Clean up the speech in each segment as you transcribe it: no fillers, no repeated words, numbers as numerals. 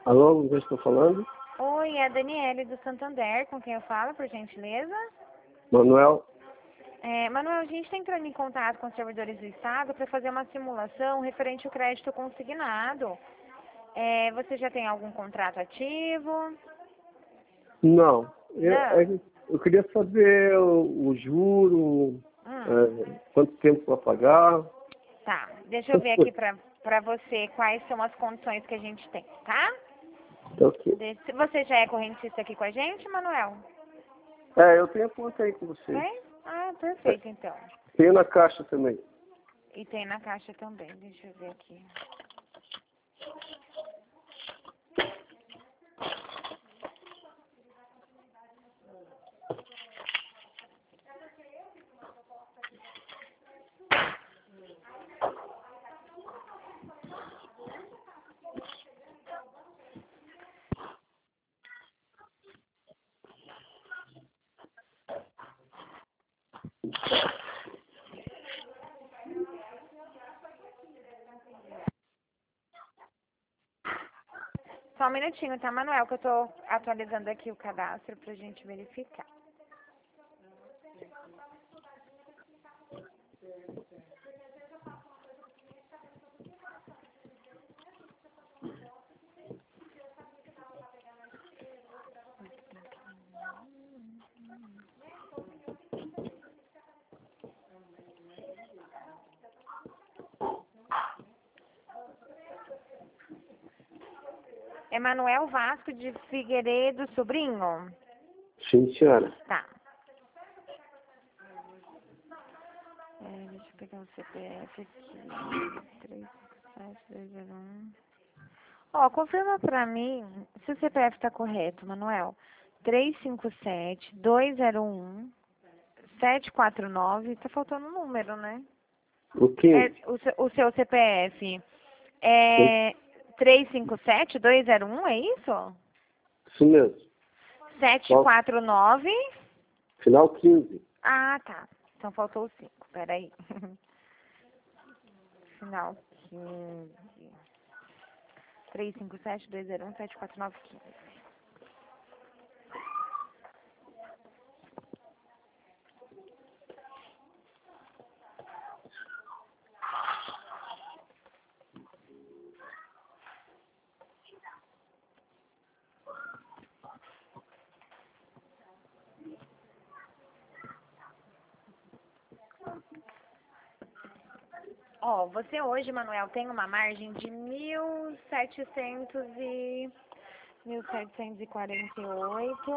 Alô, eu estou falando? Oi, é a Daniele do Santander, com quem eu falo, por gentileza. Manuel? Manuel, a gente está entrando em contato com os servidores do Estado para fazer uma simulação referente ao crédito consignado. Você já tem algum contrato ativo? Não. Não. Eu queria saber o juro, Hum, quanto tempo para pagar. tá, deixa eu ver aqui para você quais são as condições que a gente tem, tá? Ok. Você já é correntista aqui com a gente, Manuel? Eu tenho conta aí com vocês. Tem? Ah, É, perfeito, então. tenho na caixa também. E tem na caixa também, deixa eu ver aqui. Só um minutinho, tá, Manuel? Que eu tô atualizando aqui o cadastro pra gente verificar. Emanuel Vasco de Figueiredo Sobrinho? Sim, senhora. Tá. Deixa eu pegar o CPF aqui. 357-201. Ó, confirma pra mim se o CPF tá correto, Manuel. 357-201-749. Tá faltando um número, né? O 15? O seu CPF Sim. é 357-201, é isso? Isso mesmo. Qual? 749. Final 15. Ah, tá. Então faltou o 5. Peraí. Final 15. 357-201-749-15. Ó, você hoje, Manuel, tem uma margem de 1.748,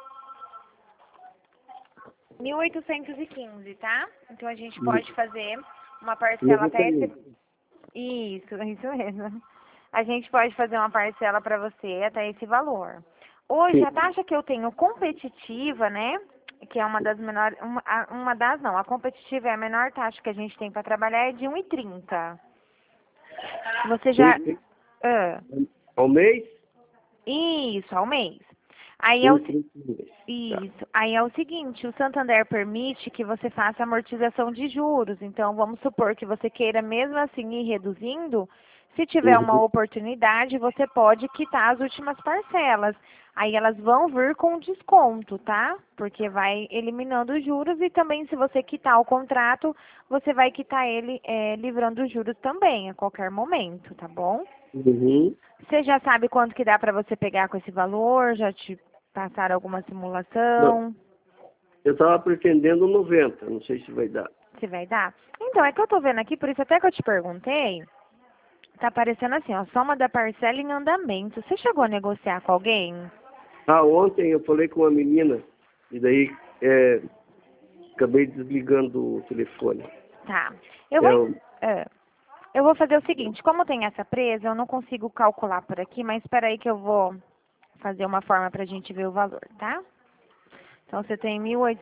1.815, tá? Então a gente pode fazer uma parcela até esse... 91. Isso mesmo. A gente pode fazer uma parcela para você até esse valor. Hoje, Sim. a taxa que eu tenho competitiva, né? Que é uma das menores... a competitiva é a menor taxa que a gente tem para trabalhar, é de 1,30. Você já... Sim. Ah, Ao mês? isso, ao mês. Aí é o... 1,30 por mês. Tá. Isso. Aí é o seguinte, o Santander permite que você faça amortização de juros. Então, vamos supor que você queira mesmo assim ir reduzindo. Se tiver uma Uhum. oportunidade, você pode quitar as últimas parcelas. Aí elas vão vir com desconto, tá? Porque vai eliminando os juros e também se você quitar o contrato, você vai quitar ele livrando os juros também, a qualquer momento, tá bom? Uhum. Você já sabe quanto que dá para você pegar com esse valor? Já te passaram alguma Não, simulação? eu estava pretendendo 90, não sei se vai dar. Se vai dar? Então, é que eu tô vendo aqui, por isso até que eu te perguntei, tá aparecendo assim, ó, soma da parcela em andamento. Você chegou a negociar com alguém? Ontem eu falei com uma menina e daí acabei desligando o telefone. Tá. Eu É, vou, o- é, eu vou fazer o seguinte, como tem essa presa, eu não consigo calcular por aqui, mas espera aí que eu vou fazer uma forma pra gente ver o valor, tá? Então, você tem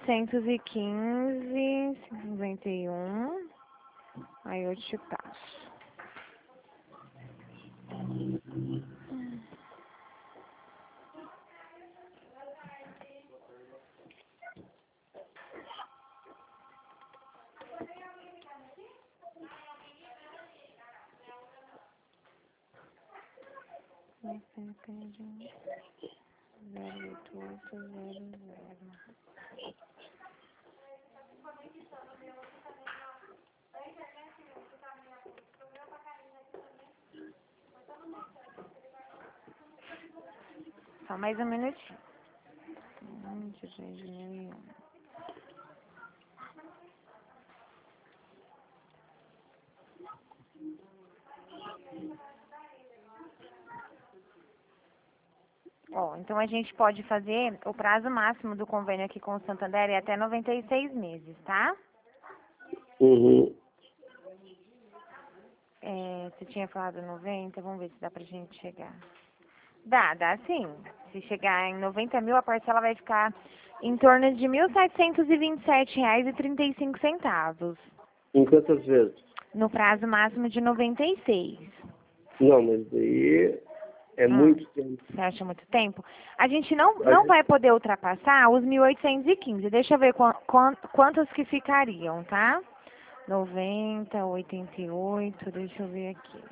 1.815,51. Aí eu te passo. Só mais um minutinho. 23.001. Ó, então a gente pode fazer o prazo máximo do convênio aqui com o Santander é até 96 meses, tá? Uhum. Você tinha falado 90, vamos ver se dá pra gente chegar. Dá sim. Se chegar em 90 mil, a parcela vai ficar em torno de R$ 1.727,35, Em quantas vezes? no prazo máximo de 96. Não, mas daí é muito tempo. Você acha muito tempo? A gente não vai poder ultrapassar os 1.815. Deixa eu ver quantos que ficariam, tá? 90, 88, deixa eu ver aqui.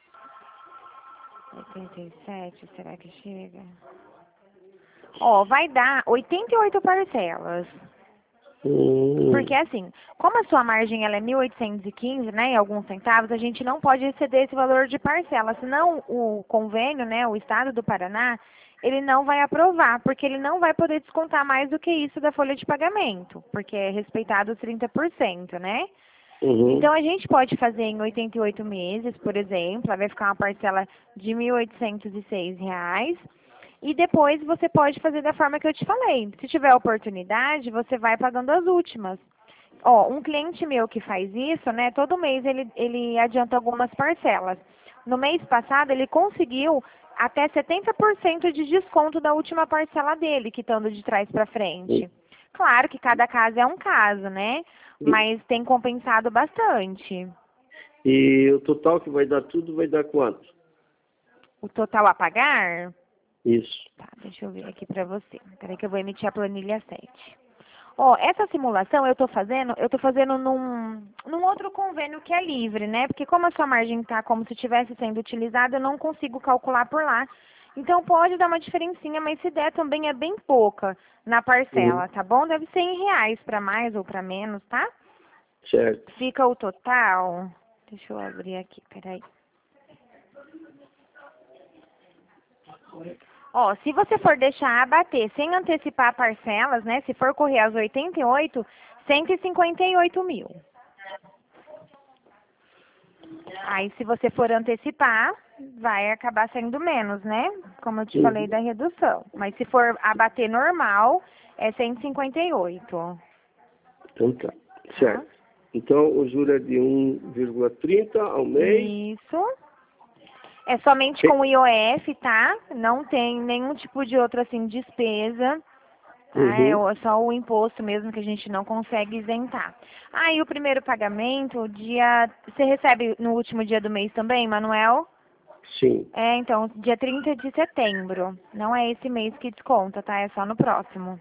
87, será que chega? Ó, vai dar 88 parcelas. Porque assim, como a sua margem ela é 1.815, né, e alguns centavos, a gente não pode exceder esse valor de parcela, senão o convênio, né, o Estado do Paraná, ele não vai aprovar, porque ele não vai poder descontar mais do que isso da folha de pagamento, porque é respeitado os 30%, né? Então, a gente pode fazer em 88 meses, por exemplo, vai ficar uma parcela de R$ 1.806, e depois você pode fazer da forma que eu te falei. Se tiver oportunidade, você vai pagando as últimas. Ó, um cliente meu que faz isso, né, todo mês ele adianta algumas parcelas. No mês passado, ele conseguiu até 70% de desconto da última parcela dele, quitando de trás para frente. Claro que cada caso é um caso, né? Mas tem compensado bastante. E o total que vai dar tudo vai dar quanto? O total a pagar? Isso. Tá, deixa eu ver aqui pra você. Peraí que eu vou emitir a planilha 7. Ó, essa simulação eu tô fazendo num outro convênio que é livre, né? Porque como a sua margem tá como se estivesse sendo utilizada, eu não consigo calcular por lá. Então pode dar uma diferencinha, mas se der também é bem pouca na parcela, tá bom? Deve ser em reais pra mais ou pra menos, tá? Certo. Fica o total. Deixa eu abrir aqui, peraí. Ó, se você for deixar abater sem antecipar parcelas, né? Se for correr às 88, 158 mil. Aí, se você for antecipar, vai acabar sendo menos, né? Como eu te falei da redução. Mas se for abater normal, é 158. Então tá. Certo. Então, o juro é de 1,30 ao mês. Isso. É somente com o IOF, tá? Não tem nenhum tipo de outra, assim, despesa. Tá? É só o imposto mesmo que a gente não consegue isentar. Ah, e o primeiro pagamento, você recebe no último dia do mês também, Manuel? Sim. Então, dia 30 de setembro. Não é esse mês que desconta, tá? É só no próximo.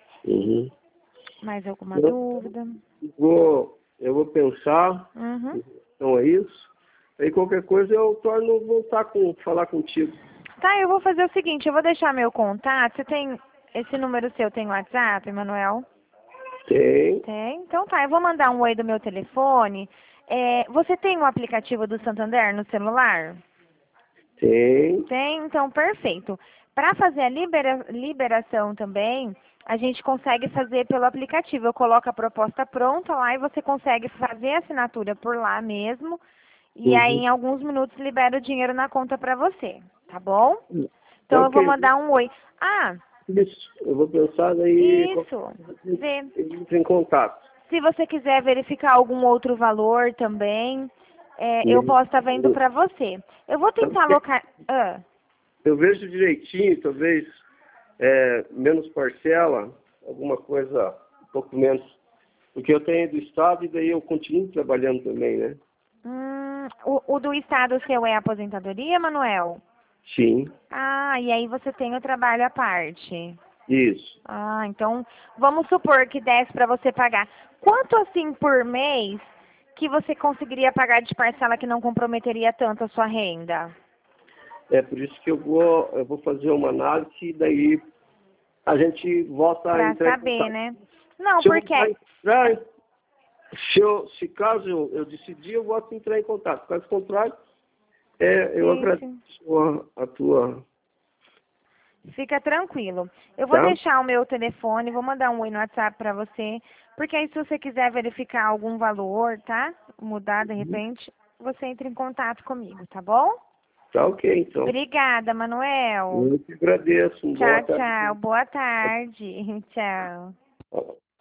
Mais alguma dúvida? Eu vou pensar em relação a isso. Aí qualquer coisa eu torno voltar falar contigo. Tá, eu vou fazer o seguinte, eu vou deixar meu contato. Você tem esse número seu, tem WhatsApp, Manuel? Tem. Tem? Então tá, eu vou mandar um oi do meu telefone. Você tem o aplicativo do Santander no celular? Tem. Tem? Então, perfeito. Para fazer a liberação também, a gente consegue fazer pelo aplicativo. Eu coloco a proposta pronta lá e você consegue fazer a assinatura por lá mesmo. E aí, em alguns minutos, libera o dinheiro na conta para você, tá bom? Então, eu vou mandar um oi. Isso, eu vou pensar daí. Isso, vê. Entra em contato. Se você quiser verificar algum outro valor também, eu posso estar vendo para você. Eu vou tentar Eu vejo direitinho, talvez menos parcela, alguma coisa um pouco menos. Porque eu tenho do Estado e daí eu continuo trabalhando também, né? O do Estado seu é aposentadoria, Manuel? Sim. E aí você tem o trabalho à parte. Isso. Então, vamos supor que desse para você pagar. Quanto assim por mês que você conseguiria pagar de parcela que não comprometeria tanto a sua renda? É por isso que eu vou fazer uma análise e daí a gente volta a Pra entrar em saber, contato. né? Não, Se eu porque... voltar a entrar, se caso eu decidir, eu volto a entrar em contato. Caso contrário, eu Sim, agradeço sim. a tua... Fica tranquilo. Eu vou Tá? deixar o meu telefone, vou mandar um oi no WhatsApp pra você, porque aí se você quiser verificar algum valor, tá? Mudar de repente, você entra em contato comigo, tá bom? Tá ok, então. Obrigada, Manuel. Eu que agradeço. Boa Tchau, tarde. tchau. Boa tarde. Tchau.